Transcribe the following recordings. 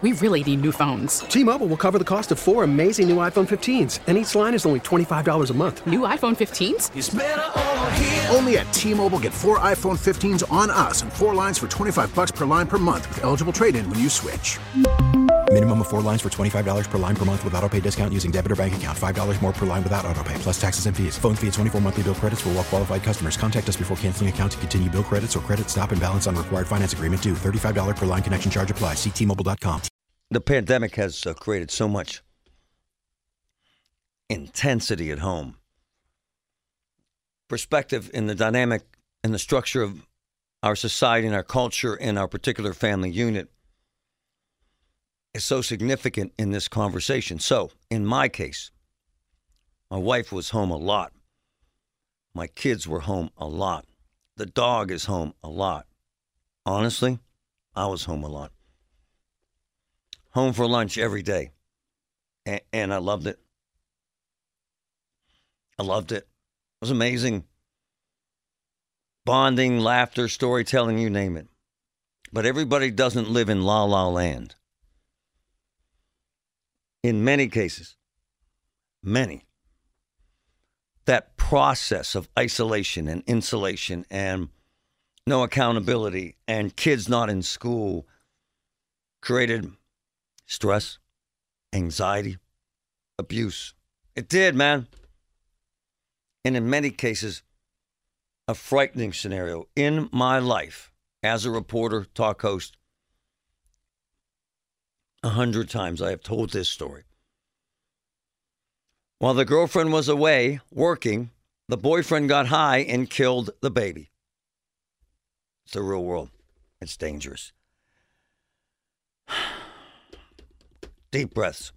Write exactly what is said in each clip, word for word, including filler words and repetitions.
We really need new phones. T-Mobile will cover the cost of four amazing new iPhone fifteens, and each line is only twenty-five dollars a month. New iPhone fifteens? It's better over here. Only at T-Mobile, get four iPhone fifteens on us and four lines for twenty-five dollars per line per month with eligible trade-in when you switch. Minimum of four lines for twenty-five dollars per line per month with autopay discount using debit or bank account. five dollars more per line without autopay, plus taxes and fees. Phone fee at twenty-four monthly bill credits for well-qualified customers. Contact us before canceling account to continue bill credits or credit stop and balance on required finance agreement due. thirty-five dollars per line connection charge applies. See T Mobile dot com. The pandemic has uh, created so much intensity at home. Perspective in the dynamic and the structure of our society and our culture and our particular family unit is so significant in this conversation. So, in my case, my wife was home a lot. My kids were home a lot. The dog is home a lot. Honestly, I was home a lot. Home for lunch every day. And, and I loved it. I loved it. It was amazing. Bonding, laughter, storytelling, you name it. But everybody doesn't live in la la land. In many cases, many, that process of isolation and insulation and no accountability and kids not in school created stress, anxiety, abuse. It did, man. And in many cases, a frightening scenario. In my life, as a reporter, talk host, a hundred times I have told this story. While the girlfriend was away working, the boyfriend got high and killed the baby. It's the real world. It's dangerous. Deep breaths.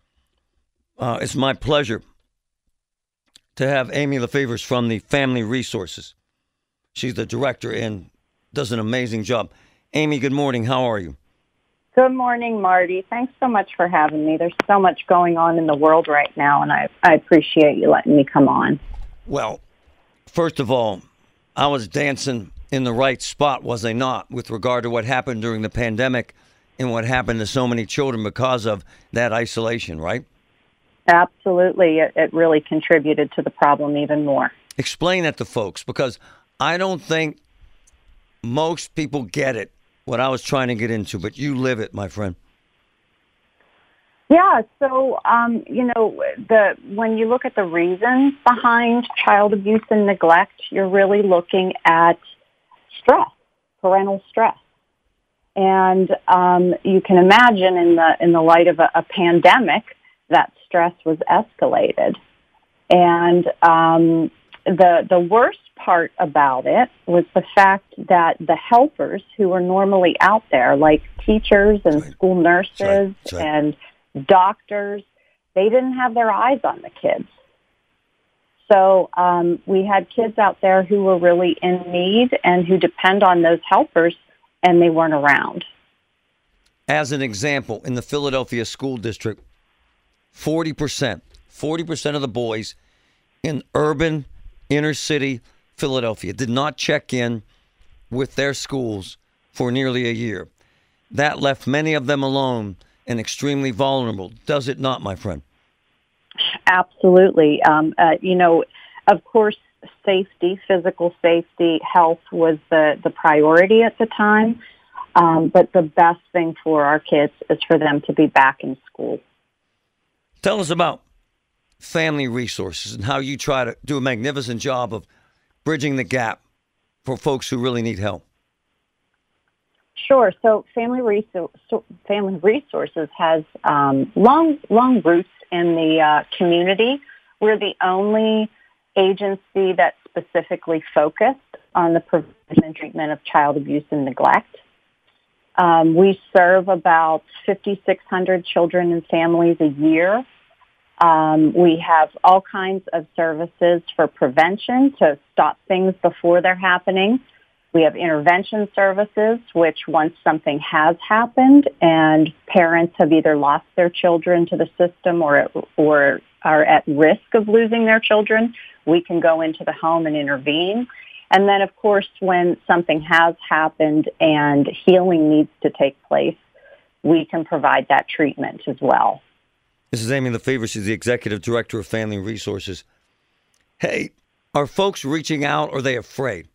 Uh, it's my pleasure to have Amy Lefevers from the Family Resources. She's the director and does an amazing job. Amy, good morning. How are you? Good morning, Marty. Thanks so much for having me. There's so much going on in the world right now, and I, I appreciate you letting me come on. Well, first of all, I was dancing in the right spot, was I not, with regard to what happened during the pandemic and what happened to so many children because of that isolation, right? Absolutely. It, it really contributed to the problem even more. Explain that to folks, because I don't think most people get it, what I was trying to get into, but you live it, my friend. Yeah, so, um, you know, the when you look at the reasons behind child abuse and neglect, you're really looking at stress, parental stress. And um, you can imagine in the in the light of a, a pandemic, that stress was escalated. And um, the the worst part about it was the fact that the helpers who were normally out there, like teachers and right. school nurses right. Right. and doctors, they didn't have their eyes on the kids. So um, we had kids out there who were really in need and who depend on those helpers, and they weren't around. As an example, in the Philadelphia school district, forty percent, forty percent of the boys in urban, inner city Philadelphia did not check in with their schools for nearly a year. That left many of them alone and extremely vulnerable. Does it not, my friend? Absolutely. Um, uh, you know, of course, safety, physical safety, health was the, the priority at the time. Um, but the best thing for our kids is for them to be back in school. Tell us about Family Resources and how you try to do a magnificent job of bridging the gap for folks who really need help. Sure. So Family, Resor- Family Resources has um, long, long roots in the uh, community. We're the only agency that specifically focused on the prevention and treatment of child abuse and neglect. Um, we serve about fifty-six hundred children and families a year. Um, we have all kinds of services for prevention to stop things before they're happening. We have intervention services, which once something has happened and parents have either lost their children to the system or, or are at risk of losing their children, we can go into the home and intervene. And then, of course, when something has happened and healing needs to take place, we can provide that treatment as well. This is Amy LaFever. She's the Executive Director of Family Resources. Hey, are folks reaching out, or are they afraid?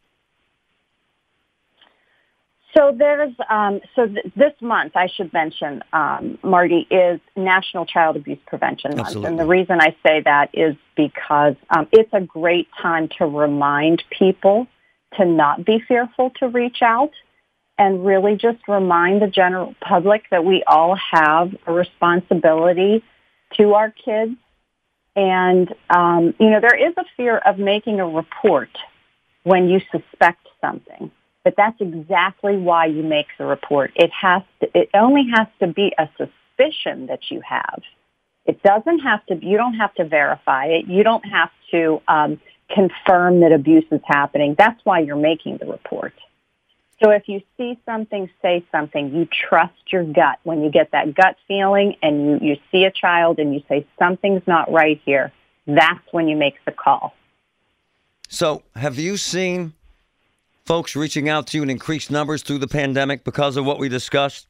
So there's, um, so th- this month, I should mention, um, Marty, is National Child Abuse Prevention Month. Absolutely. And the reason I say that is because um, it's a great time to remind people to not be fearful to reach out, and really just remind the general public that we all have a responsibility to our kids. And, um, you know, there is a fear of making a report when you suspect something. But that's exactly why you make the report. It has to, it only has to be a suspicion that you have. It doesn't have to, you don't have to verify it. You don't have to um, confirm that abuse is happening. That's why you're making the report. So if you see something, say something, you trust your gut. When you get that gut feeling and you, you see a child and you say something's not right here, that's when you make the call. So have you seen folks reaching out to you in increased numbers through the pandemic because of what we discussed?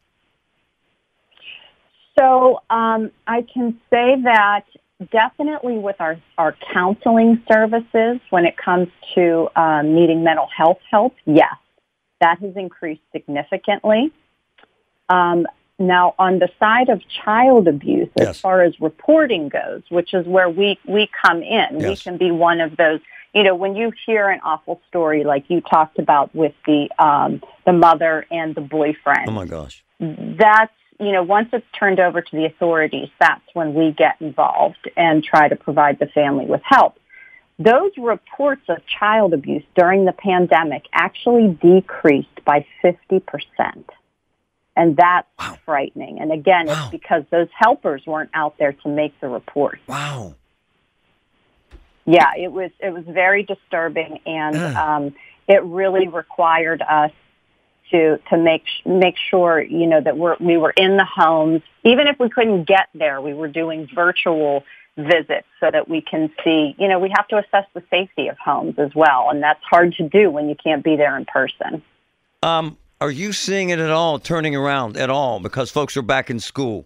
So um, I can say that definitely with our, our counseling services, when it comes to um, needing mental health help, yes, that has increased significantly. Um, now, on the side of child abuse, yes. as far as reporting goes, which is where we, we come in, yes. we can be one of those. You know, when you hear an awful story like you talked about with the um, the mother and the boyfriend. Oh, my gosh. That's, you know, once it's turned over to the authorities, that's when we get involved and try to provide the family with help. Those reports of child abuse during the pandemic actually decreased by fifty percent. And that's wow. frightening. And again, wow. it's because those helpers weren't out there to make the report. Wow. Yeah, it was it was very disturbing, and um, it really required us to to make make sure, you know, that we're we were in the homes. Even if we couldn't get there, we were doing virtual visits so that we can see. You know, we have to assess the safety of homes as well, and that's hard to do when you can't be there in person. Um, are you seeing it at all turning around at all because folks are back in school?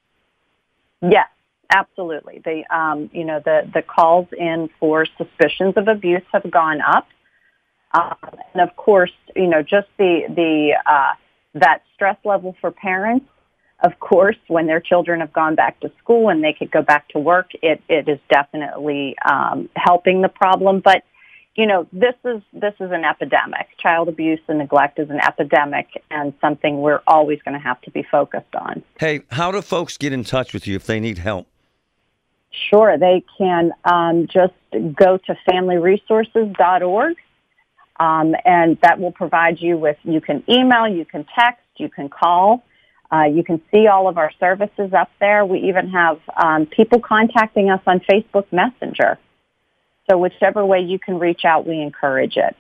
Yes. Absolutely. The um, you know the, the calls in for suspicions of abuse have gone up, um, and of course, you know just the the uh, that stress level for parents. Of course, when their children have gone back to school and they could go back to work, it it is definitely um, helping the problem. But you know this is this is an epidemic. Child abuse and neglect is an epidemic, and something we're always going to have to be focused on. Hey, how do folks get in touch with you if they need help? Sure, they can um, just go to family resources dot org, um, and that will provide you with, you can email, you can text, you can call, uh, you can see all of our services up there. We even have um, people contacting us on Facebook Messenger. So whichever way you can reach out, we encourage it.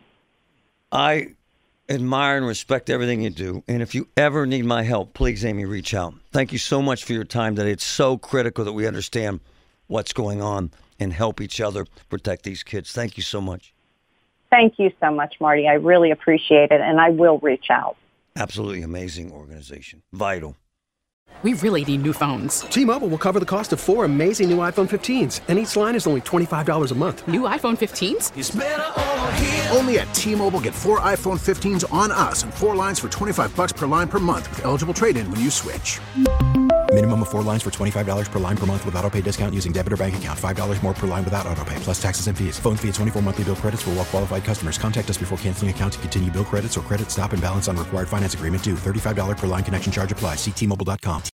I admire and respect everything you do, and if you ever need my help, please, Amy, reach out. Thank you so much for your time today. It's so critical that we understand what's going on and help each other protect these kids. Thank you so much. Thank you so much, Marty. I really appreciate it, and I will reach out. Absolutely amazing organization. Vital. We really need new phones. T-Mobile will cover the cost of four amazing new iPhone fifteens, and each line is only twenty-five dollars a month. New iPhone fifteens? It's better over here. Only at T-Mobile, get four iPhone fifteens on us and four lines for twenty-five dollars per line per month with eligible trade-in when you switch. Minimum of four lines for twenty-five dollars per line per month with autopay discount using debit or bank account. five dollars more per line without autopay, plus taxes and fees. Phone fee at twenty-four monthly bill credits for well-qualified customers. Contact us before canceling account to continue bill credits or credit stop and balance on required finance agreement due. thirty-five dollars per line connection charge applies. See T Mobile dot com.